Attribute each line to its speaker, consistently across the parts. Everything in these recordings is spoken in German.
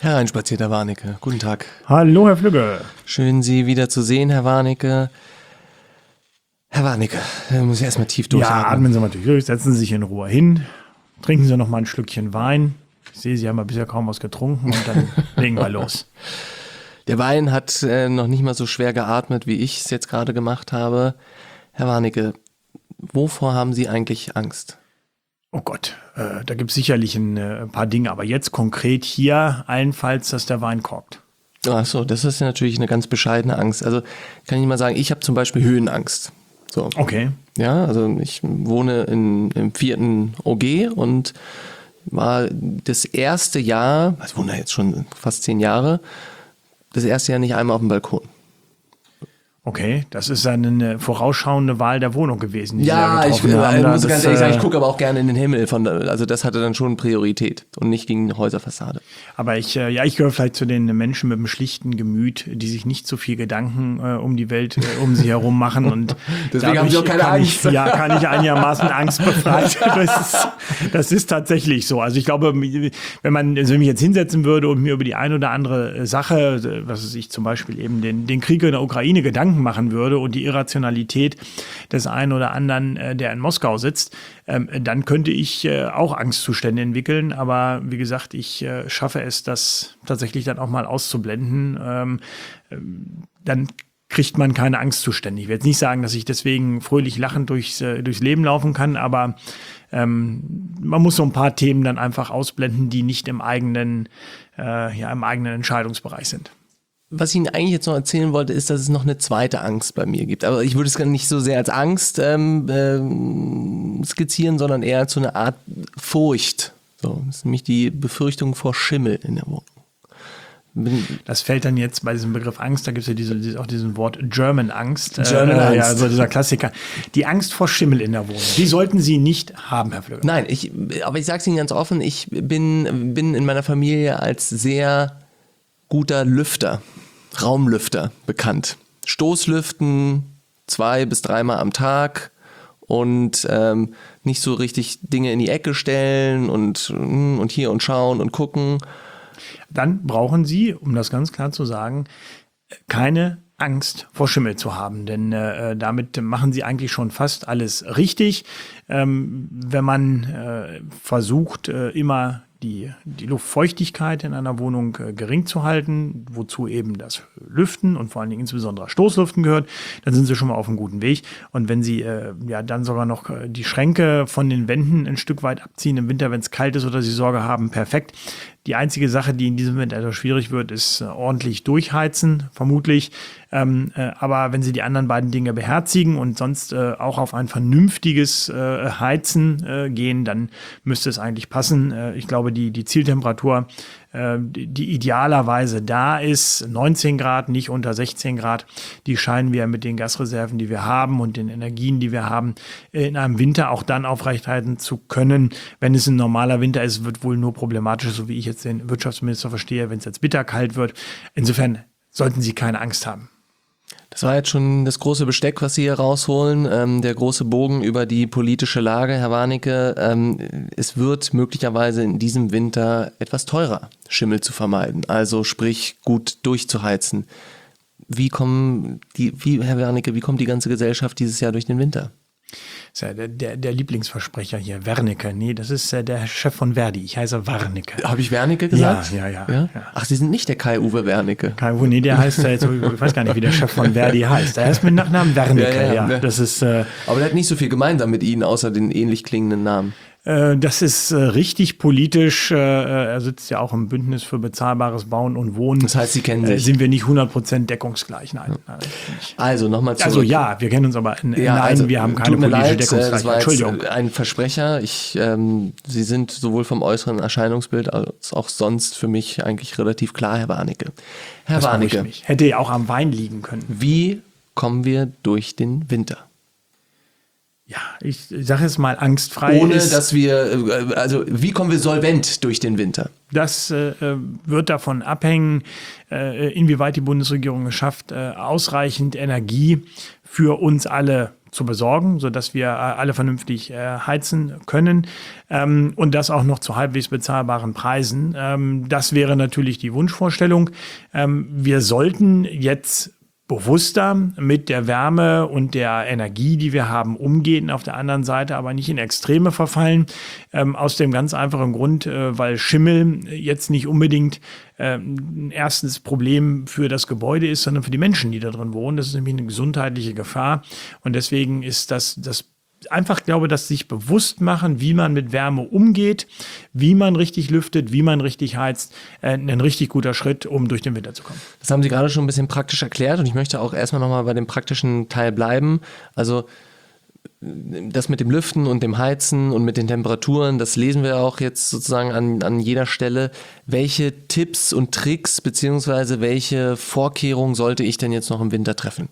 Speaker 1: Hereinspaziert, Herr Warnecke. Guten Tag.
Speaker 2: Hallo, Herr Flügge.
Speaker 1: Schön, Sie wieder zu sehen, Herr Warnecke. Herr Warnecke, da muss ich erstmal tief durchatmen.
Speaker 2: Ja, atmen Sie mal durch. Setzen Sie sich in Ruhe hin. Trinken Sie noch mal ein Schlückchen Wein. Ich sehe, Sie haben ja bisher kaum was getrunken und dann legen wir los.
Speaker 1: Der Wein hat noch nicht mal so schwer geatmet, wie ich es jetzt gerade gemacht habe. Herr Warnecke, wovor haben Sie eigentlich Angst?
Speaker 2: Oh Gott, da gibt es sicherlich ein paar Dinge. Aber jetzt konkret hier allenfalls, dass der Wein korkt.
Speaker 1: Ach so, das ist natürlich eine ganz bescheidene Angst. Also kann ich mal sagen, ich habe zum Beispiel Höhenangst. So.
Speaker 2: Okay.
Speaker 1: Ja, also ich wohne im 4. OG und war das erste Jahr, ich wohne jetzt schon fast 10 Jahre, das erste Jahr nicht einmal auf dem Balkon.
Speaker 2: Okay, das ist eine vorausschauende Wahl der Wohnung gewesen. Die
Speaker 1: Ja,
Speaker 2: Sie da
Speaker 1: ich
Speaker 2: getroffen haben.
Speaker 1: muss ganz ehrlich sagen, ich gucke aber auch gerne in den Himmel. Also das hatte dann schon Priorität und nicht gegen eine Häuserfassade.
Speaker 2: Aber ich gehöre vielleicht zu den Menschen mit einem schlichten Gemüt, die sich nicht so viel Gedanken um die Welt um sie herum machen. Und
Speaker 1: deswegen haben sie auch keine Angst.
Speaker 2: Kann ich einigermaßen angstbefreit. Das ist tatsächlich so. Also ich glaube, wenn ich mich jetzt hinsetzen würde und mir über die eine oder andere Sache, was weiß ich, zum Beispiel eben den Krieg in der Ukraine Gedanken machen würde und die Irrationalität des einen oder anderen, der in Moskau sitzt, dann könnte ich auch Angstzustände entwickeln. Aber wie gesagt, ich schaffe es, das tatsächlich dann auch mal auszublenden. Dann kriegt man keine Angstzustände. Ich will jetzt nicht sagen, dass ich deswegen fröhlich lachend durchs Leben laufen kann, aber man muss so ein paar Themen dann einfach ausblenden, die nicht im eigenen Entscheidungsbereich sind.
Speaker 1: Was ich Ihnen eigentlich jetzt noch erzählen wollte, ist, dass es noch eine zweite Angst bei mir gibt. Aber ich würde es gar nicht so sehr als Angst skizzieren, sondern eher zu einer Art Furcht. So, das ist nämlich die Befürchtung vor Schimmel in der Wohnung.
Speaker 2: Das fällt dann jetzt bei diesem Begriff Angst, da gibt es ja auch diesen Wort German Angst.
Speaker 1: German Angst.
Speaker 2: Ja, also dieser Klassiker. Die Angst vor Schimmel in der Wohnung, die sollten Sie nicht haben, Herr Flöger.
Speaker 1: Nein, aber ich sage es Ihnen ganz offen, ich bin in meiner Familie als sehr guter Lüfter, Raumlüfter bekannt. Stoßlüften 2 bis 3 Mal am Tag und nicht so richtig Dinge in die Ecke stellen und hier und schauen und gucken.
Speaker 2: Dann brauchen Sie, um das ganz klar zu sagen, keine Angst vor Schimmel zu haben, denn damit machen Sie eigentlich schon fast alles richtig. Wenn man versucht, immer die Luftfeuchtigkeit in einer Wohnung gering zu halten, wozu eben das Lüften und vor allen Dingen insbesondere Stoßlüften gehört, dann sind Sie schon mal auf einem guten Weg. Und wenn Sie dann sogar noch die Schränke von den Wänden ein Stück weit abziehen im Winter, wenn es kalt ist oder Sie Sorge haben, perfekt. Die einzige Sache, die in diesem Moment etwas schwierig wird, ist ordentlich durchheizen, vermutlich. Aber wenn Sie die anderen beiden Dinge beherzigen und sonst auch auf ein vernünftiges Heizen gehen, dann müsste es eigentlich passen. Ich glaube, die Zieltemperatur, die idealerweise da ist, 19 Grad, nicht unter 16 Grad, die scheinen wir mit den Gasreserven, die wir haben und den Energien, die wir haben, in einem Winter auch dann aufrechthalten zu können. Wenn es ein normaler Winter ist, wird wohl nur problematisch, so wie ich jetzt den Wirtschaftsminister verstehe, wenn es jetzt bitterkalt wird. Insofern sollten Sie keine Angst haben.
Speaker 1: Das war jetzt schon das große Besteck, was Sie hier rausholen, der große Bogen über die politische Lage, Herr Warnecke. Es wird möglicherweise in diesem Winter etwas teurer, Schimmel zu vermeiden, also sprich gut durchzuheizen. Wie kommt Herr Warnecke, wie kommt die ganze Gesellschaft dieses Jahr durch den Winter?
Speaker 2: Das ist ja der Lieblingsversprecher hier, Wernicke. Nee, das ist der Chef von Verdi. Ich heiße Warnecke.
Speaker 1: Habe ich Wernicke gesagt?
Speaker 2: Ja.
Speaker 1: Ach, Sie sind nicht der Kai-Uwe Wernicke.
Speaker 2: Kai-Uwe, nee, der heißt jetzt, ich weiß gar nicht, wie der Chef von Verdi heißt. Der heißt mit Nachnamen Wernicke, ja. Das ist,
Speaker 1: aber der hat nicht so viel gemeinsam mit Ihnen, außer den ähnlich klingenden Namen.
Speaker 2: Das ist richtig politisch. Er sitzt ja auch im Bündnis für bezahlbares Bauen und Wohnen.
Speaker 1: Das heißt, Sie kennen sich.
Speaker 2: Sind wir nicht 100% deckungsgleich? Nein.
Speaker 1: Also nochmal zurück.
Speaker 2: Also ja, wir kennen uns aber wir haben keine politische Deckungsgleichheit.
Speaker 1: Das war
Speaker 2: Entschuldigung.
Speaker 1: ein Versprecher. Sie sind sowohl vom äußeren Erscheinungsbild als auch sonst für mich eigentlich relativ klar, Herr Warnecke. Herr Warnecke.
Speaker 2: Hätte ja auch am Wein liegen können.
Speaker 1: Wie kommen wir durch den Winter?
Speaker 2: Ja, ich sage jetzt mal angstfrei.
Speaker 1: Wie kommen wir solvent durch den Winter?
Speaker 2: Das wird davon abhängen, inwieweit die Bundesregierung es schafft, ausreichend Energie für uns alle zu besorgen, sodass wir alle vernünftig heizen können und das auch noch zu halbwegs bezahlbaren Preisen. Das wäre natürlich die Wunschvorstellung. Wir sollten jetzt bewusster mit der Wärme und der Energie, die wir haben, umgehen, auf der anderen Seite aber nicht in Extreme verfallen, aus dem ganz einfachen Grund, weil Schimmel jetzt nicht unbedingt ein erstes Problem für das Gebäude ist, sondern für die Menschen, die da drin wohnen. Das ist nämlich eine gesundheitliche Gefahr und deswegen ist das einfach, glaube, dass sich bewusst machen, wie man mit Wärme umgeht, wie man richtig lüftet, wie man richtig heizt, ein richtig guter Schritt, um durch den Winter zu kommen.
Speaker 1: Das haben Sie gerade schon ein bisschen praktisch erklärt und ich möchte auch erstmal nochmal bei dem praktischen Teil bleiben. Also das mit dem Lüften und dem Heizen und mit den Temperaturen, das lesen wir auch jetzt sozusagen an jeder Stelle. Welche Tipps und Tricks beziehungsweise welche Vorkehrungen sollte ich denn jetzt noch im Winter treffen?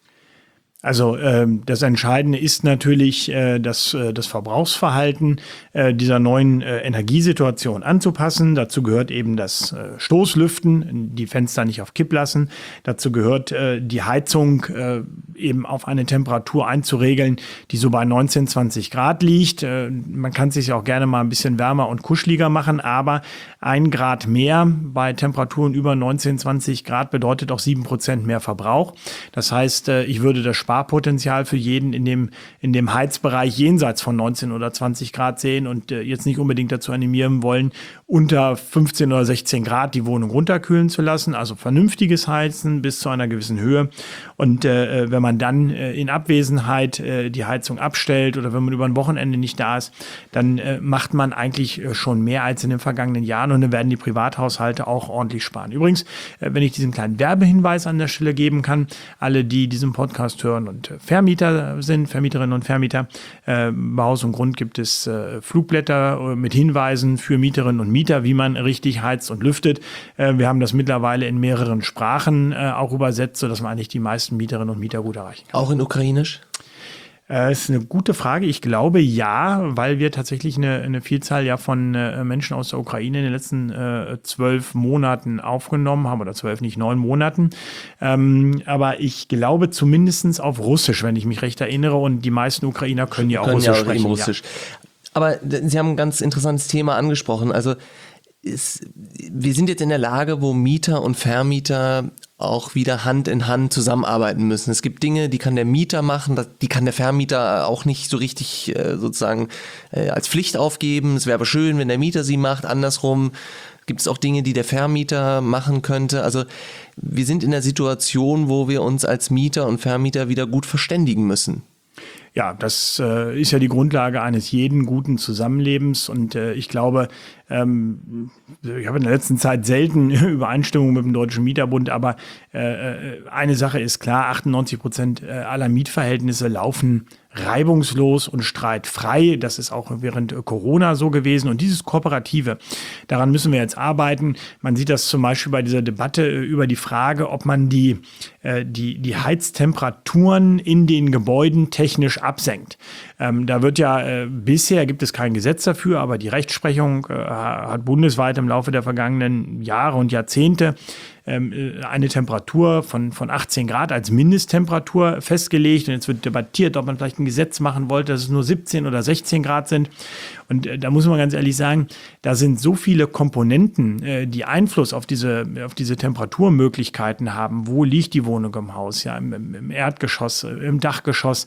Speaker 2: Also das Entscheidende ist natürlich, das Verbrauchsverhalten dieser neuen Energiesituation anzupassen. Dazu gehört eben das Stoßlüften, die Fenster nicht auf Kipp lassen. Dazu gehört die Heizung eben auf eine Temperatur einzuregeln, die so bei 19, 20 Grad liegt. Man kann es sich auch gerne mal ein bisschen wärmer und kuscheliger machen, aber 1 Grad mehr bei Temperaturen über 19, 20 Grad bedeutet auch 7% mehr Verbrauch. Das heißt, ich würde das Sparpotenzial für jeden in dem Heizbereich jenseits von 19 oder 20 Grad sehen und jetzt nicht unbedingt dazu animieren wollen, unter 15 oder 16 Grad die Wohnung runterkühlen zu lassen. Also vernünftiges Heizen bis zu einer gewissen Höhe. Und wenn man dann in Abwesenheit die Heizung abstellt oder wenn man über ein Wochenende nicht da ist, dann macht man eigentlich schon mehr als in den vergangenen Jahren und dann werden die Privathaushalte auch ordentlich sparen. Übrigens, wenn ich diesen kleinen Werbehinweis an der Stelle geben kann, alle, die diesen Podcast hören und Vermieter sind, Vermieterinnen und Vermieter, bei Haus und Grund gibt es Flugblätter mit Hinweisen für Mieterinnen und Mieter, wie man richtig heizt und lüftet. Wir haben das mittlerweile in mehreren Sprachen auch übersetzt, sodass man eigentlich die meisten Mieterinnen und Mieter gut erreichen kann.
Speaker 1: Auch in Ukrainisch?
Speaker 2: Das ist eine gute Frage. Ich glaube ja, weil wir tatsächlich eine Vielzahl ja von Menschen aus der Ukraine in den letzten 12 Monaten aufgenommen haben, oder 12, nicht 9 Monaten. Aber ich glaube zumindest auf Russisch, wenn ich mich recht erinnere. Und die meisten Ukrainer können ja auch Russisch sprechen.
Speaker 1: Russisch. Ja. Aber Sie haben ein ganz interessantes Thema angesprochen. Also wir sind jetzt in der Lage, wo Mieter und Vermieter auch wieder Hand in Hand zusammenarbeiten müssen. Es gibt Dinge, die kann der Mieter machen, die kann der Vermieter auch nicht so richtig sozusagen als Pflicht aufgeben. Es wäre aber schön, wenn der Mieter sie macht. Andersrum gibt es auch Dinge, die der Vermieter machen könnte. Also wir sind in der Situation, wo wir uns als Mieter und Vermieter wieder gut verständigen müssen.
Speaker 2: Ja, das ist ja die Grundlage eines jeden guten Zusammenlebens und ich glaube, ich habe in der letzten Zeit selten Übereinstimmung mit dem Deutschen Mieterbund, aber eine Sache ist klar, 98% aller Mietverhältnisse laufen reibungslos und streitfrei. Das ist auch während Corona so gewesen. Und dieses Kooperative, daran müssen wir jetzt arbeiten. Man sieht das zum Beispiel bei dieser Debatte über die Frage, ob man die Heiztemperaturen in den Gebäuden technisch absenkt. Da wird ja, bisher gibt es kein Gesetz dafür, aber die Rechtsprechung hat bundesweit im Laufe der vergangenen Jahre und Jahrzehnte eine Temperatur von 18 Grad als Mindesttemperatur festgelegt. Und jetzt wird debattiert, ob man vielleicht ein Gesetz machen wollte, dass es nur 17 oder 16 Grad sind. Und da muss man ganz ehrlich sagen, da sind so viele Komponenten, die Einfluss auf diese Temperaturmöglichkeiten haben. Wo liegt die Wohnung im Haus? Ja, im Erdgeschoss, im Dachgeschoss.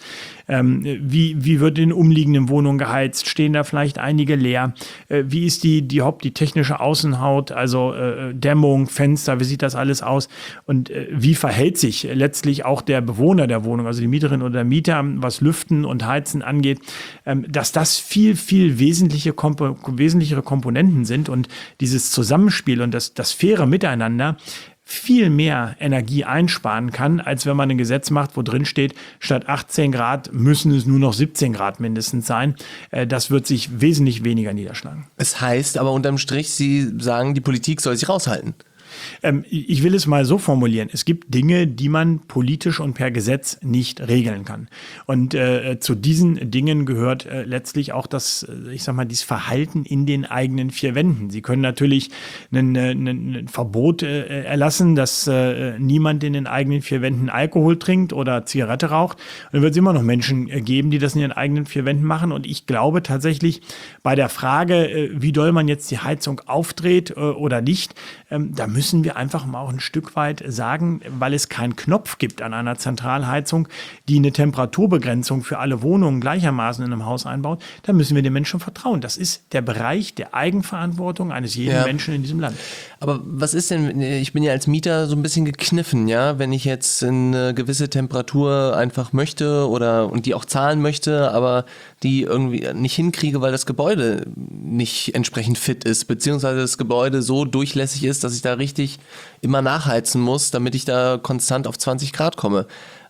Speaker 2: Wie wird in umliegenden Wohnungen geheizt? Stehen da vielleicht einige leer? Wie ist die technische Außenhaut, also Dämmung, Fenster, wie sieht das alles aus? Und wie verhält sich letztlich auch der Bewohner der Wohnung, also die Mieterin oder der Mieter, was Lüften und Heizen angeht, dass das viel, viel wesentlichere Komponenten sind und dieses Zusammenspiel und das faire Miteinander viel mehr Energie einsparen kann, als wenn man ein Gesetz macht, wo drin steht, statt 18 Grad müssen es nur noch 17 Grad mindestens sein. Das wird sich wesentlich weniger niederschlagen.
Speaker 1: Es heißt aber unterm Strich, Sie sagen, die Politik soll sich raushalten.
Speaker 2: Ich will es mal so formulieren. Es gibt Dinge, die man politisch und per Gesetz nicht regeln kann. Und zu diesen Dingen gehört letztlich auch dieses Verhalten in den eigenen vier Wänden. Sie können natürlich ein Verbot erlassen, dass niemand in den eigenen vier Wänden Alkohol trinkt oder Zigarette raucht. Und dann wird es immer noch Menschen geben, die das in ihren eigenen vier Wänden machen. Und ich glaube tatsächlich, bei der Frage, wie doll man jetzt die Heizung aufdreht oder nicht, da müssen wir einfach mal auch ein Stück weit sagen, weil es keinen Knopf gibt an einer Zentralheizung, die eine Temperaturbegrenzung für alle Wohnungen gleichermaßen in einem Haus einbaut, da müssen wir den Menschen vertrauen. Das ist der Bereich der Eigenverantwortung eines jeden Menschen in diesem Land.
Speaker 1: Aber was ist denn, ich bin ja als Mieter so ein bisschen gekniffen, ja, wenn ich jetzt eine gewisse Temperatur einfach möchte und die auch zahlen möchte, aber die irgendwie nicht hinkriege, weil das Gebäude nicht entsprechend fit ist, beziehungsweise das Gebäude so durchlässig ist, dass ich da richtig immer nachheizen muss, damit ich da konstant auf 20 Grad komme.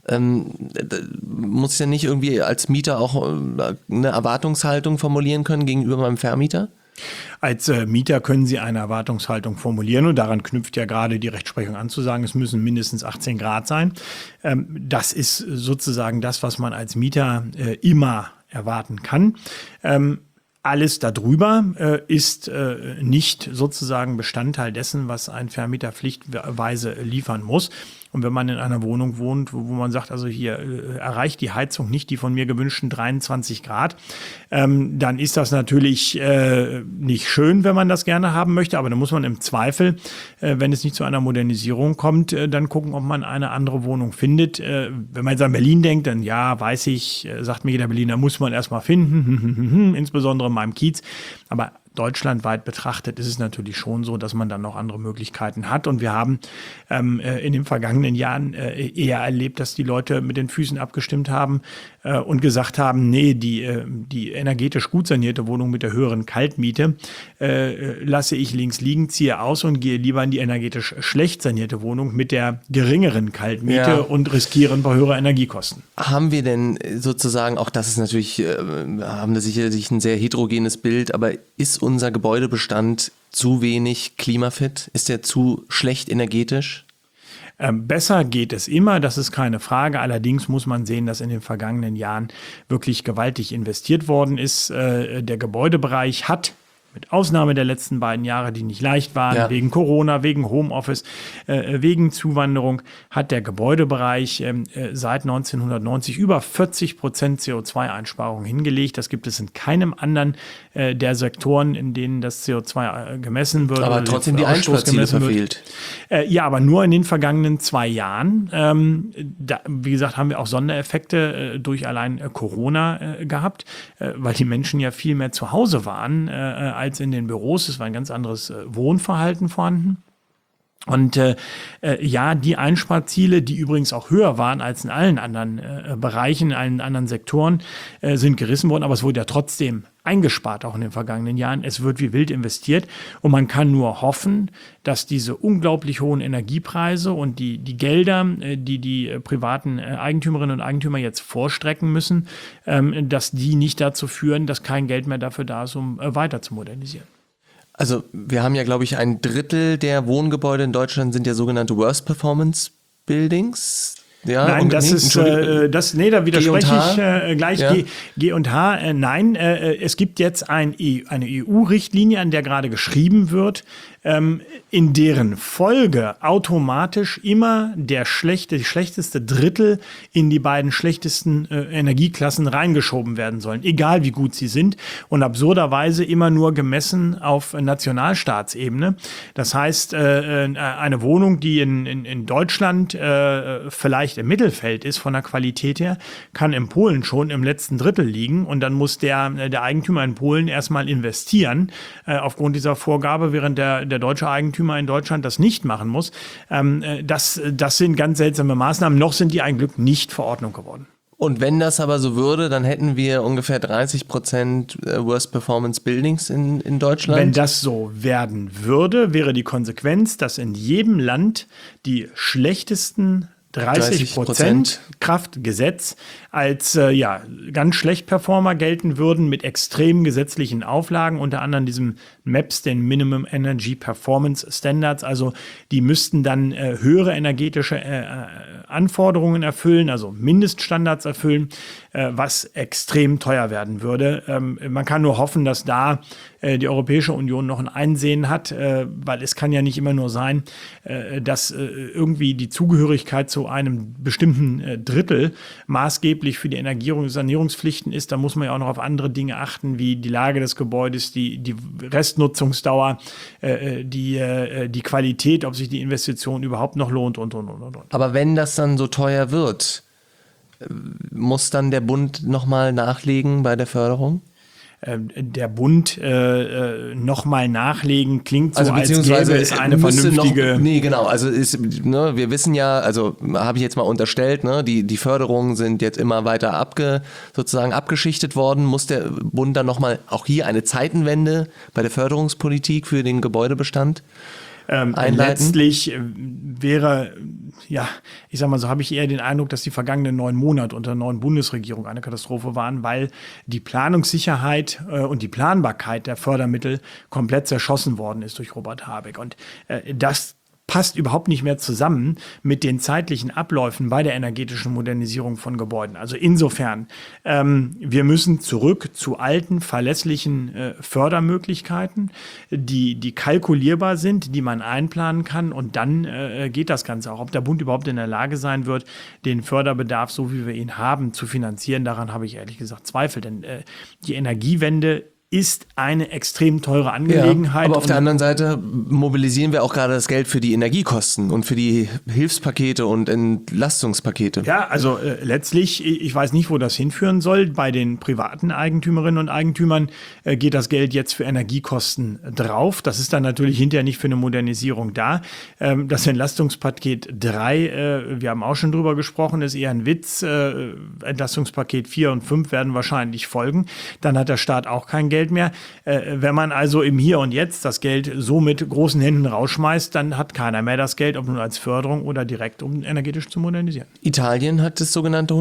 Speaker 1: Muss ich ja nicht irgendwie als Mieter auch eine Erwartungshaltung formulieren können gegenüber meinem Vermieter?
Speaker 2: Als Mieter können Sie eine Erwartungshaltung formulieren und daran knüpft ja gerade die Rechtsprechung an, zu sagen, es müssen mindestens 18 Grad sein. Das ist sozusagen das, was man als Mieter immer erwarten kann. Alles darüber ist nicht sozusagen Bestandteil dessen, was ein Vermieter pflichtweise liefern muss. Und wenn man in einer Wohnung wohnt, wo man sagt, also hier erreicht die Heizung nicht die von mir gewünschten 23 Grad, dann ist das natürlich nicht schön, wenn man das gerne haben möchte. Aber dann muss man im Zweifel, wenn es nicht zu einer Modernisierung kommt, dann gucken, ob man eine andere Wohnung findet. Wenn man jetzt an Berlin denkt, dann ja, weiß ich, sagt mir jeder Berliner, muss man erstmal finden, insbesondere in meinem Kiez. Aber deutschlandweit betrachtet ist es natürlich schon so, dass man dann noch andere Möglichkeiten hat. Und wir haben in den vergangenen Jahren eher erlebt, dass die Leute mit den Füßen abgestimmt haben und gesagt haben, nee, die energetisch gut sanierte Wohnung mit der höheren Kaltmiete lasse ich links liegen, ziehe aus und gehe lieber in die energetisch schlecht sanierte Wohnung mit der geringeren Kaltmiete und riskiere ein paar höhere Energiekosten.
Speaker 1: Haben wir denn sozusagen, auch das ist natürlich, haben wir sicherlich ein sehr heterogenes Bild, aber ist unser Gebäudebestand zu wenig klimafit? Ist der zu schlecht energetisch?
Speaker 2: Besser geht es immer, das ist keine Frage. Allerdings muss man sehen, dass in den vergangenen Jahren wirklich gewaltig investiert worden ist. Der Gebäudebereich hat, mit Ausnahme der letzten beiden Jahre, die nicht leicht waren, wegen Corona, wegen Homeoffice, wegen Zuwanderung, hat der Gebäudebereich seit 1990 über 40% CO2-Einsparungen hingelegt. Das gibt es in keinem anderen der Sektoren, in denen das CO2 gemessen wird.
Speaker 1: Aber trotzdem die Einsparziele verfehlt.
Speaker 2: Ja, aber nur in den vergangenen 2 Jahren. Wie gesagt, haben wir auch Sondereffekte durch allein Corona gehabt, weil die Menschen ja viel mehr zu Hause waren als in den Büros. Es war ein ganz anderes Wohnverhalten vorhanden. Und die Einsparziele, die übrigens auch höher waren als in allen anderen Bereichen, in allen anderen Sektoren, sind gerissen worden. Aber es wurde ja trotzdem eingespart, auch in den vergangenen Jahren. Es wird wie wild investiert und man kann nur hoffen, dass diese unglaublich hohen Energiepreise und die Gelder, die privaten Eigentümerinnen und Eigentümer jetzt vorstrecken müssen, dass die nicht dazu führen, dass kein Geld mehr dafür da ist, um weiter zu modernisieren.
Speaker 1: Also wir haben ja, glaube ich, 1/3 der Wohngebäude in Deutschland sind ja sogenannte Worst Performance Buildings. Ja,
Speaker 2: nein, da widerspreche ich gleich. Ja. G und H, nein, es gibt jetzt eine EU-Richtlinie, an der gerade geschrieben wird, in deren Folge automatisch immer die schlechteste Drittel in die beiden schlechtesten Energieklassen reingeschoben werden sollen, egal wie gut sie sind und absurderweise immer nur gemessen auf Nationalstaatsebene. Das heißt, eine Wohnung, die in Deutschland vielleicht im Mittelfeld ist von der Qualität her, kann in Polen schon im letzten Drittel liegen und dann muss der Eigentümer in Polen erstmal investieren aufgrund dieser Vorgabe, während der deutsche Eigentümer in Deutschland das nicht machen muss. Das sind ganz seltsame Maßnahmen. Noch sind die eigentlich nicht Verordnung geworden.
Speaker 1: Und wenn das aber so würde, dann hätten wir ungefähr 30% Worst Performance Buildings in Deutschland.
Speaker 2: Wenn das so werden würde, wäre die Konsequenz, dass in jedem Land die schlechtesten 30% Kraftgesetz als ganz schlecht Performer gelten würden mit extremen gesetzlichen Auflagen, unter anderem diesem MAPS, den Minimum Energy Performance Standards. Also die müssten dann höhere energetische Anforderungen erfüllen, also Mindeststandards erfüllen, was extrem teuer werden würde. Man kann nur hoffen, dass da die Europäische Union noch ein Einsehen hat, weil es kann ja nicht immer nur sein, dass irgendwie die Zugehörigkeit zu einem bestimmten Drittel maßgeblich für die Sanierungspflichten ist. Da muss man ja auch noch auf andere Dinge achten, wie die Lage des Gebäudes, die Restnutzungsdauer, die Qualität, ob sich die Investition überhaupt noch lohnt und.
Speaker 1: Aber wenn das dann so teuer wird, muss dann der Bund nochmal nachlegen bei der Förderung?
Speaker 2: Der Bund nochmal nachlegen, klingt so,
Speaker 1: also
Speaker 2: als gäbe es eine vernünftige...
Speaker 1: Wir wissen ja, also habe ich jetzt mal unterstellt, ne, die Förderungen sind jetzt immer weiter abgeschichtet worden. Muss der Bund dann nochmal auch hier eine Zeitenwende bei der Förderungspolitik für den Gebäudebestand einleiten?
Speaker 2: Letztlich wäre, ich sag mal so, habe ich eher den Eindruck, dass die vergangenen 9 Monate unter der neuen Bundesregierung eine Katastrophe waren, weil die Planungssicherheit und die Planbarkeit der Fördermittel komplett zerschossen worden ist durch Robert Habeck. Und das passt überhaupt nicht mehr zusammen mit den zeitlichen Abläufen bei der energetischen Modernisierung von Gebäuden. Also insofern, wir müssen zurück zu alten, verlässlichen Fördermöglichkeiten, die kalkulierbar sind, die man einplanen kann, und dann geht das Ganze auch. Ob der Bund überhaupt in der Lage sein wird, den Förderbedarf, so wie wir ihn haben, zu finanzieren, daran habe ich ehrlich gesagt Zweifel, denn die Energiewende ist eine extrem teure Angelegenheit.
Speaker 1: Ja, aber auf der anderen Seite mobilisieren wir auch gerade das Geld für die Energiekosten und für die Hilfspakete und Entlastungspakete.
Speaker 2: Ja, also letztlich, ich weiß nicht, wo das hinführen soll. Bei den privaten Eigentümerinnen und Eigentümern geht das Geld jetzt für Energiekosten drauf. Das ist dann natürlich hinterher nicht für eine Modernisierung da. Das Entlastungspaket 3, wir haben auch schon drüber gesprochen, ist eher ein Witz. Entlastungspaket 4 und 5 werden wahrscheinlich folgen. Dann hat der Staat auch kein Geld mehr. Wenn man also im Hier und Jetzt das Geld so mit großen Händen rausschmeißt, dann hat keiner mehr das Geld, ob nun als Förderung oder direkt, um energetisch zu modernisieren.
Speaker 1: Italien hat das sogenannte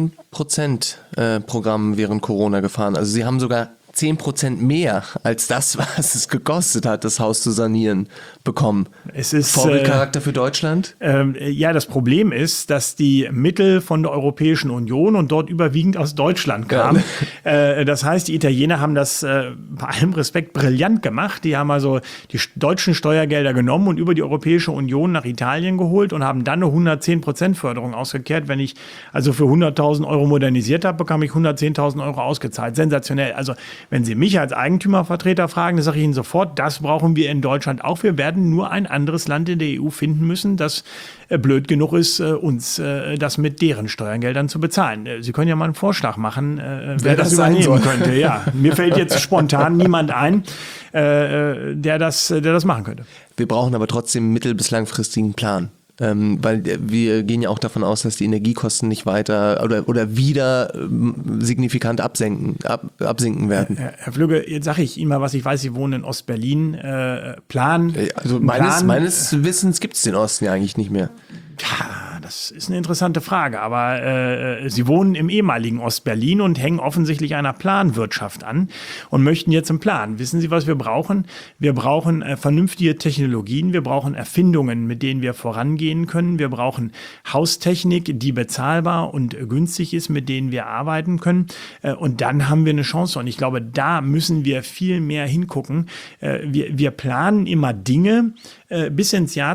Speaker 1: 110%-Programm während Corona gefahren. Also sie haben sogar 10% mehr als das, was es gekostet hat, das Haus zu sanieren, bekommen.
Speaker 2: Es ist
Speaker 1: Vorbildcharakter für Deutschland?
Speaker 2: Das Problem ist, dass die Mittel von der Europäischen Union und dort überwiegend aus Deutschland kamen. Ja. Das heißt, die Italiener haben das bei allem Respekt brillant gemacht. Die haben also die deutschen Steuergelder genommen und über die Europäische Union nach Italien geholt und haben dann eine 110% Förderung ausgekehrt. Wenn ich also für 100.000 Euro modernisiert habe, bekam ich 110.000 Euro ausgezahlt. Sensationell. Also wenn Sie mich als Eigentümervertreter fragen, dann sage ich Ihnen sofort, das brauchen wir in Deutschland auch. Wir werden nur ein anderes Land in der EU finden müssen, das blöd genug ist, uns das mit deren Steuergeldern zu bezahlen. Sie können ja mal einen Vorschlag machen, wer das übernehmen könnte. Ja, mir fällt jetzt spontan niemand ein, der das machen könnte.
Speaker 1: Wir brauchen aber trotzdem mittel- bis langfristigen Plan. Weil wir gehen ja auch davon aus, dass die Energiekosten nicht weiter oder wieder signifikant absinken werden.
Speaker 2: Herr Flügge, jetzt sage ich Ihnen mal, was ich weiß. Sie wohnen in Ostberlin.
Speaker 1: Also meines Wissens gibt es den Osten ja eigentlich nicht mehr.
Speaker 2: Ja, das ist eine interessante Frage, aber Sie wohnen im ehemaligen Ostberlin und hängen offensichtlich einer Planwirtschaft an und möchten jetzt einen Plan. Wissen Sie, was wir brauchen? Wir brauchen vernünftige Technologien, wir brauchen Erfindungen, mit denen wir vorangehen können, wir brauchen Haustechnik, die bezahlbar und günstig ist, mit denen wir arbeiten können, und dann haben wir eine Chance, und ich glaube, da müssen wir viel mehr hingucken. Wir planen immer Dinge bis ins Jahr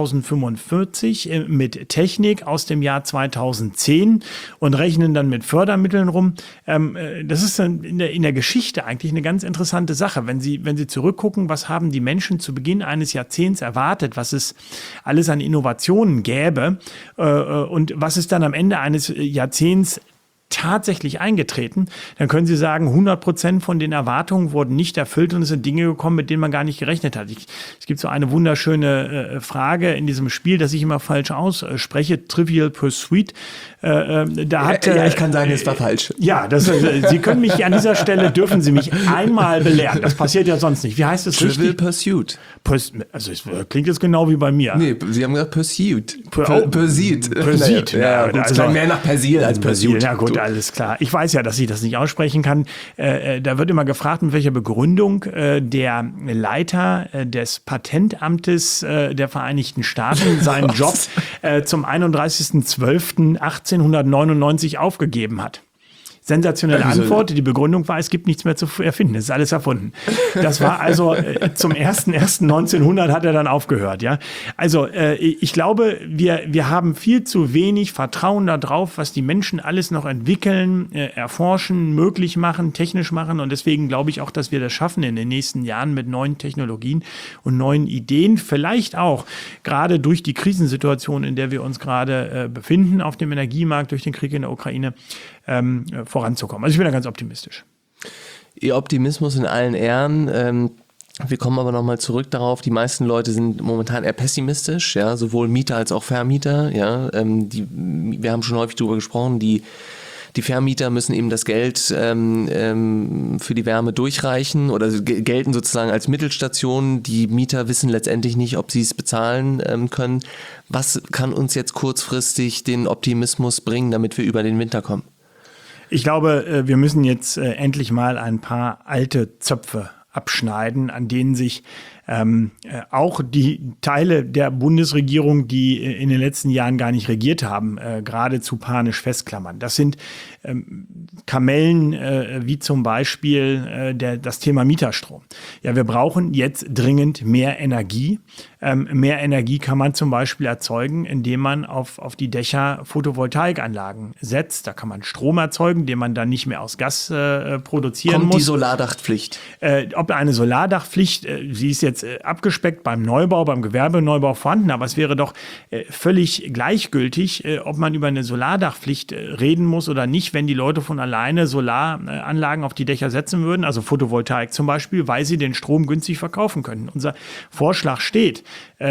Speaker 2: 2045 mit Technik aus dem Jahr 2010 und rechnen dann mit Fördermitteln rum. Das ist in der Geschichte eigentlich eine ganz interessante Sache. Wenn Sie zurückgucken, was haben die Menschen zu Beginn eines Jahrzehnts erwartet, was es alles an Innovationen gäbe, und was ist dann am Ende eines Jahrzehnts tatsächlich eingetreten, dann können Sie sagen, 100% von den Erwartungen wurden nicht erfüllt und es sind Dinge gekommen, mit denen man gar nicht gerechnet hat. Es gibt so eine wunderschöne Frage in diesem Spiel, das ich immer falsch ausspreche, Trivial Pursuit.
Speaker 1: Ich kann sagen, es war falsch.
Speaker 2: Ja, Sie können mich an dieser Stelle, dürfen Sie mich einmal belehren. Das passiert ja sonst nicht. Wie heißt es richtig?
Speaker 1: Trivial Pursuit.
Speaker 2: Also es klingt jetzt genau wie bei mir.
Speaker 1: Nee, Sie haben gesagt Pursuit.
Speaker 2: Pursuit.
Speaker 1: Ja, gut, also, mehr nach Persil als Pursuit.
Speaker 2: Ja gut, alles klar. Ich weiß ja, dass ich das nicht aussprechen kann. Da wird immer gefragt, mit welcher Begründung der Leiter des Patentamtes der Vereinigten Staaten seinen Job zum 31.12.1899 aufgegeben hat. Sensationelle Antwort. Die Begründung war, es gibt nichts mehr zu erfinden. Es ist alles erfunden. Das war also zum 01.01.1900 hat er dann aufgehört. Ja, also ich glaube, wir haben viel zu wenig Vertrauen darauf, was die Menschen alles noch entwickeln, erforschen, möglich machen, technisch machen. Und deswegen glaube ich auch, dass wir das schaffen in den nächsten Jahren mit neuen Technologien und neuen Ideen. Vielleicht auch gerade durch die Krisensituation, in der wir uns gerade befinden auf dem Energiemarkt, durch den Krieg in der Ukraine, voranzukommen. Also ich bin da ganz optimistisch.
Speaker 1: Ihr Optimismus in allen Ehren. Wir kommen aber nochmal zurück darauf. Die meisten Leute sind momentan eher pessimistisch, ja, sowohl Mieter als auch Vermieter. Ja, wir haben schon häufig darüber gesprochen, die Vermieter müssen eben das Geld für die Wärme durchreichen oder gelten sozusagen als Mittelstation. Die Mieter wissen letztendlich nicht, ob sie es bezahlen können. Was kann uns jetzt kurzfristig den Optimismus bringen, damit wir über den Winter kommen?
Speaker 2: Ich glaube, wir müssen jetzt endlich mal ein paar alte Zöpfe abschneiden, an denen sich auch die Teile der Bundesregierung, die in den letzten Jahren gar nicht regiert haben, geradezu panisch festklammern. Das sind Kamellen wie zum Beispiel das Thema Mieterstrom. Ja, wir brauchen jetzt dringend mehr Energie. Mehr Energie kann man zum Beispiel erzeugen, indem man auf die Dächer Photovoltaikanlagen setzt. Da kann man Strom erzeugen, den man dann nicht mehr aus Gas produzieren muss.
Speaker 1: Kommt die Solardachpflicht?
Speaker 2: Ob eine Solardachpflicht, sie ist jetzt abgespeckt beim Neubau, beim Gewerbeneubau vorhanden, aber es wäre doch völlig gleichgültig, ob man über eine Solardachpflicht reden muss oder nicht, wenn die Leute von alleine Solaranlagen auf die Dächer setzen würden, also Photovoltaik zum Beispiel, weil sie den Strom günstig verkaufen können. Unser Vorschlag steht,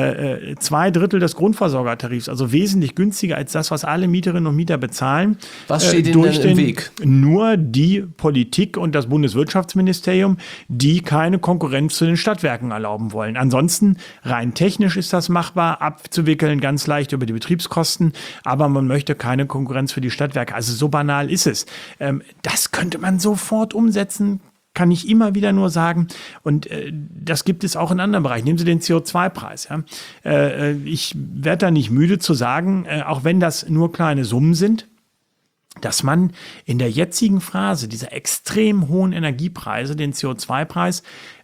Speaker 2: 2/3 des Grundversorgertarifs, also wesentlich günstiger als das, was alle Mieterinnen und Mieter bezahlen.
Speaker 1: Was steht Ihnen denn im Weg?
Speaker 2: Nur die Politik und das Bundeswirtschaftsministerium, die keine Konkurrenz zu den Stadtwerken erlauben wollen. Ansonsten rein technisch ist das machbar, abzuwickeln, ganz leicht über die Betriebskosten, aber man möchte keine Konkurrenz für die Stadtwerke. Also so banal ist es. Das könnte man sofort umsetzen, kann ich immer wieder nur sagen. Und das gibt es auch in anderen Bereichen. Nehmen Sie den CO2-Preis. Ja? Ich werde da nicht müde zu sagen, auch wenn das nur kleine Summen sind, dass man in der jetzigen Phase dieser extrem hohen Energiepreise den CO2-Preis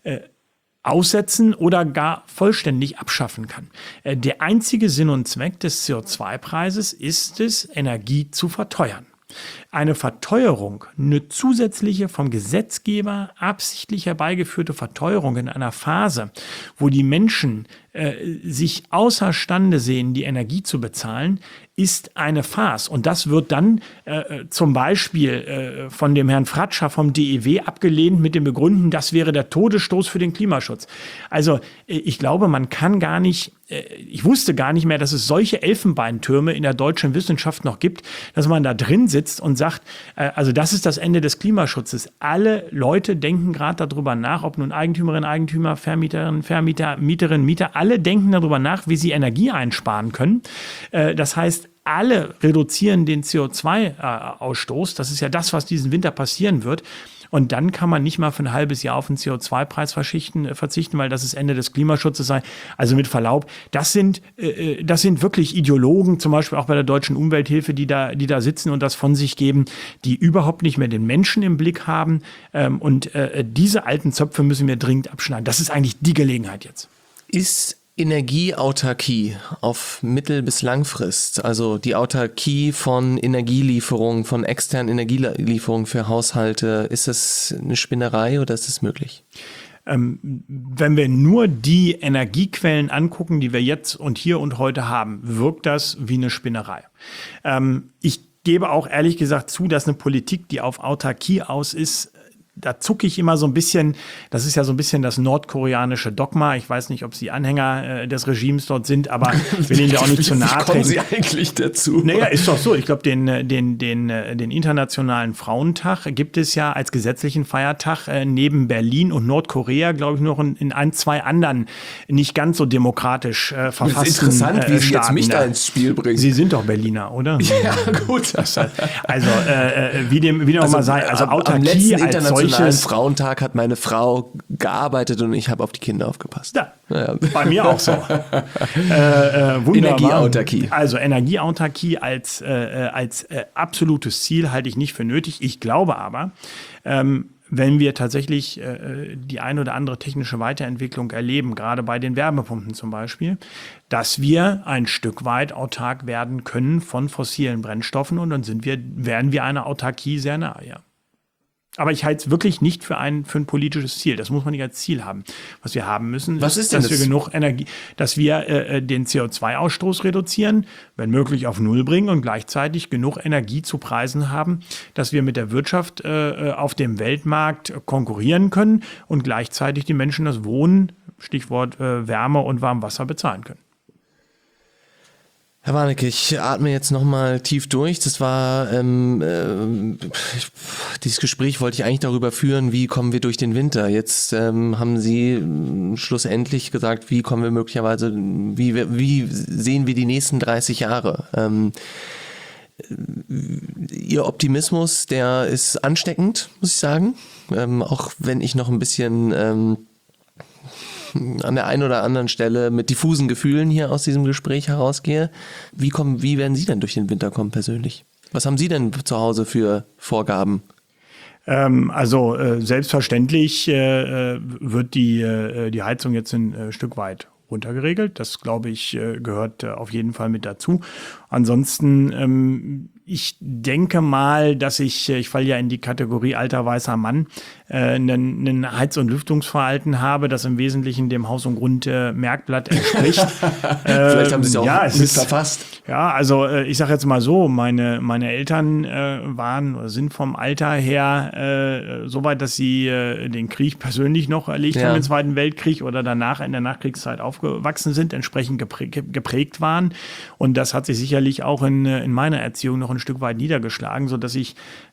Speaker 2: aussetzen oder gar vollständig abschaffen kann. Der einzige Sinn und Zweck des CO2-Preises ist es, Energie zu verteuern. Eine Verteuerung, eine zusätzliche vom Gesetzgeber absichtlich herbeigeführte Verteuerung in einer Phase, wo die Menschen sich außerstande sehen, die Energie zu bezahlen, ist eine Farce. Und das wird dann zum Beispiel von dem Herrn Fratscher vom DEW abgelehnt mit dem Begründen, das wäre der Todesstoß für den Klimaschutz. Also ich glaube, man kann gar nicht, ich wusste gar nicht mehr, dass es solche Elfenbeintürme in der deutschen Wissenschaft noch gibt, dass man da drin sitzt und sagt, also das ist das Ende des Klimaschutzes. Alle Leute denken gerade darüber nach, ob nun Eigentümerinnen, Eigentümer, Vermieterinnen, Vermieter, Mieterinnen, Mieter, alle denken darüber nach, wie sie Energie einsparen können. Das heißt, alle reduzieren den CO2-Ausstoß. Das ist ja das, was diesen Winter passieren wird. Und dann kann man nicht mal für ein halbes Jahr auf den CO2-Preis verzichten, weil das das Ende des Klimaschutzes sei. Also mit Verlaub, das sind wirklich Ideologen, zum Beispiel auch bei der Deutschen Umwelthilfe, die da sitzen und das von sich geben, die überhaupt nicht mehr den Menschen im Blick haben. Und diese alten Zöpfe müssen wir dringend abschneiden. Das ist eigentlich die Gelegenheit jetzt.
Speaker 1: Ist Energieautarkie auf Mittel- bis Langfrist, also die Autarkie von Energielieferungen, von externen Energielieferungen für Haushalte, ist das eine Spinnerei oder ist das möglich?
Speaker 2: Wenn wir nur die Energiequellen angucken, die wir jetzt und hier und heute haben, wirkt das wie eine Spinnerei. Ich gebe auch ehrlich gesagt zu, dass eine Politik, die auf Autarkie aus ist, da zucke ich immer so ein bisschen, das ist ja so ein bisschen das nordkoreanische Dogma. Ich weiß nicht, ob Sie Anhänger des Regimes dort sind, aber ich will Ihnen da auch nicht zu nahe treten.
Speaker 1: Wie kommen Sie eigentlich dazu?
Speaker 2: Naja, ist doch so. Ich glaube, den Internationalen Frauentag gibt es ja als gesetzlichen Feiertag neben Berlin und Nordkorea, glaube ich, noch in 1, 2 anderen nicht ganz so demokratisch verfassten
Speaker 1: Das ist interessant, wie Sie jetzt mich da
Speaker 2: Staaten.
Speaker 1: ins Spiel bringen.
Speaker 2: Sie sind doch Berliner, oder?
Speaker 1: Ja, gut.
Speaker 2: Also, wie dem auch mal sei, also
Speaker 1: am
Speaker 2: Autarkie
Speaker 1: letzten
Speaker 2: als
Speaker 1: Internationalen
Speaker 2: solches.
Speaker 1: Frauentag hat meine Frau gearbeitet und ich habe auf die Kinder aufgepasst.
Speaker 2: Ja,
Speaker 1: Ja.
Speaker 2: bei mir auch so. Wunderbar.
Speaker 1: Energieautarkie.
Speaker 2: Also Energieautarkie als absolutes Ziel halte ich nicht für nötig. Ich glaube aber, wenn wir tatsächlich die ein oder andere technische Weiterentwicklung erleben, gerade bei den Wärmepumpen zum Beispiel, dass wir ein Stück weit autark werden können von fossilen Brennstoffen und dann werden wir einer Autarkie sehr nahe, ja. Aber ich halte es wirklich nicht für ein politisches Ziel. Das muss man nicht als Ziel haben. Was wir haben müssen,
Speaker 1: Was ist denn
Speaker 2: dass wir
Speaker 1: das?
Speaker 2: genug Energie, dass wir den CO2-Ausstoß reduzieren, wenn möglich auf Null bringen und gleichzeitig genug Energie zu Preisen haben, dass wir mit der Wirtschaft auf dem Weltmarkt konkurrieren können und gleichzeitig die Menschen das Wohnen, Stichwort Wärme und Warmwasser, bezahlen können.
Speaker 1: Herr Warnecke, ich atme jetzt nochmal tief durch. Das war, dieses Gespräch wollte ich eigentlich darüber führen, wie kommen wir durch den Winter. Jetzt haben Sie schlussendlich gesagt, wie kommen wir möglicherweise, wie sehen wir die nächsten 30 Jahre? Ihr Optimismus, der ist ansteckend, muss ich sagen. Auch wenn ich noch ein bisschen an der einen oder anderen Stelle mit diffusen Gefühlen hier aus diesem Gespräch herausgehe. Wie werden Sie denn durch den Winter kommen persönlich? Was haben Sie denn zu Hause für Vorgaben?
Speaker 2: Selbstverständlich wird die Heizung jetzt ein Stück weit runtergeregelt. Das, glaube ich, gehört auf jeden Fall mit dazu. Ansonsten, ich denke mal, dass ich falle ja in die Kategorie alter weißer Mann, ein Heiz- und Lüftungsverhalten habe, das im Wesentlichen dem Haus- und Grund-Merkblatt entspricht.
Speaker 1: Vielleicht haben Sie es auch mit verfasst.
Speaker 2: Ja, also ich sage jetzt mal so, meine Eltern waren oder sind vom Alter her so weit, dass sie den Krieg persönlich noch erlebt haben, den Zweiten Weltkrieg oder danach in der Nachkriegszeit aufgewachsen sind, entsprechend geprägt waren. Und das hat sich sicherlich auch in meiner Erziehung noch ein Stück weit niedergeschlagen, sodass ich,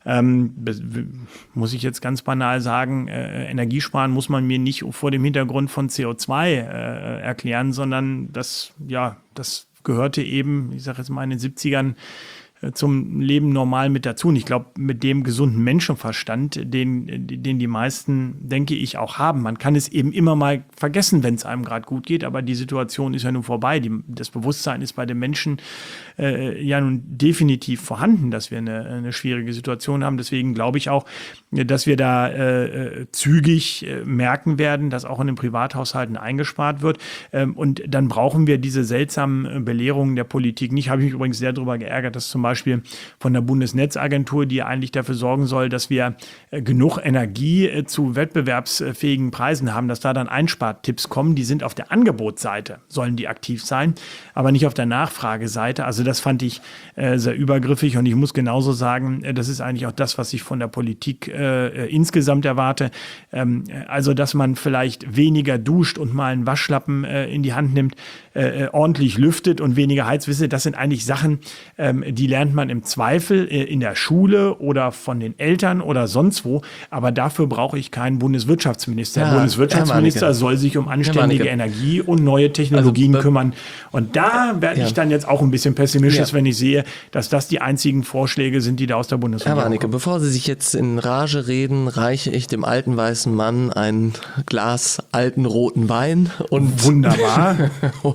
Speaker 2: muss ich jetzt ganz banal sagen, Energiesparen muss man mir nicht vor dem Hintergrund von CO2 erklären, sondern das gehörte eben, ich sage jetzt mal in den 70ern, zum Leben normal mit dazu. Und ich glaube, mit dem gesunden Menschenverstand, den die meisten, denke ich, auch haben. Man kann es eben immer mal vergessen, wenn es einem gerade gut geht, aber die Situation ist ja nun vorbei. Das Bewusstsein ist bei den Menschen ja nun definitiv vorhanden, dass wir eine schwierige Situation haben. Deswegen glaube ich auch, dass wir da zügig merken werden, dass auch in den Privathaushalten eingespart wird. Und dann brauchen wir diese seltsamen Belehrungen der Politik nicht. Habe ich mich übrigens sehr darüber geärgert, dass zum Beispiel von der Bundesnetzagentur, die eigentlich dafür sorgen soll, dass wir genug Energie zu wettbewerbsfähigen Preisen haben, dass da dann Einspartipps kommen. Die sind auf der Angebotsseite, sollen die aktiv sein, aber nicht auf der Nachfrageseite. Also das fand ich sehr übergriffig und ich muss genauso sagen, das ist eigentlich auch das, was ich von der Politik insgesamt erwarte. Also, dass man vielleicht weniger duscht und mal einen Waschlappen in die Hand nimmt, ordentlich lüftet und weniger Heizwisse. Das sind eigentlich Sachen, die lernt man im Zweifel in der Schule oder von den Eltern oder sonst wo. Aber dafür brauche ich keinen Bundeswirtschaftsminister. Der Bundeswirtschaftsminister soll sich um anständige Energie und neue Technologien kümmern. Und da werde ich dann jetzt auch ein bisschen pessimistisch, wenn ich sehe, dass das die einzigen Vorschläge sind, die da aus der Bundesregierung
Speaker 1: Herr Warnecke,
Speaker 2: kommen.
Speaker 1: bevor Sie sich jetzt in Rage reden, reiche ich dem alten weißen Mann ein Glas alten roten Wein. Und
Speaker 2: wunderbar.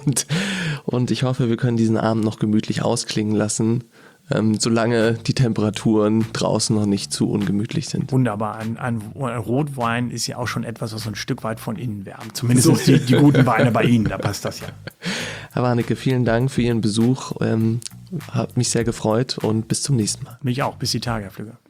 Speaker 1: und ich hoffe, wir können diesen Abend noch gemütlich ausklingen lassen, solange die Temperaturen draußen noch nicht zu ungemütlich sind.
Speaker 2: Wunderbar. Ein Rotwein ist ja auch schon etwas, was so ein Stück weit von innen wärmt. Zumindest die guten Weine bei Ihnen, da passt das ja.
Speaker 1: Herr Warnecke, vielen Dank für Ihren Besuch. Hat mich sehr gefreut und bis zum nächsten Mal.
Speaker 2: Mich auch. Bis die Tage, Herr Flügge.